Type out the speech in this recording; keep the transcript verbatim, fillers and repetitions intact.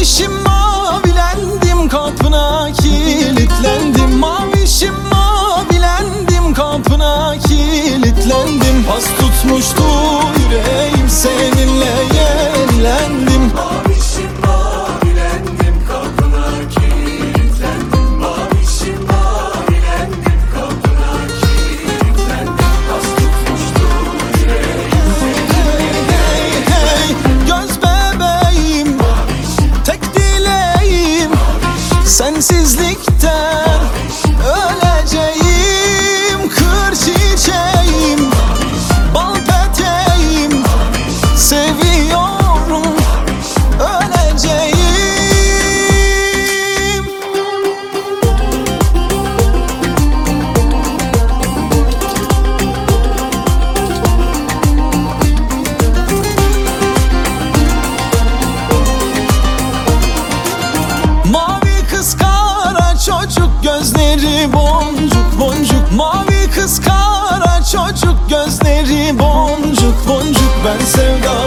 Mavişim mavilendim, kapına kilitlendim. Mavişim mavilendim, kapına kilitlendim. Pas tutmuştu yüreğim, seninle yenilendim. Mavişim mavilendim, kapına kilitlendim. Mavişim mavilendim, kapına kilitlendim. Pas tutmuştu yüreğim, seninle Hey hey, göz bebeğim, tek dileğim sensizlikten öleceğim. Kır çiçeğim, bal peteğim, seviyorum, öleceğim. Mavi kız kara çocuk, gözleri boncuk boncuk. Mavi kız kara çocuk, gözleri boncuk boncuk. Ben sevdam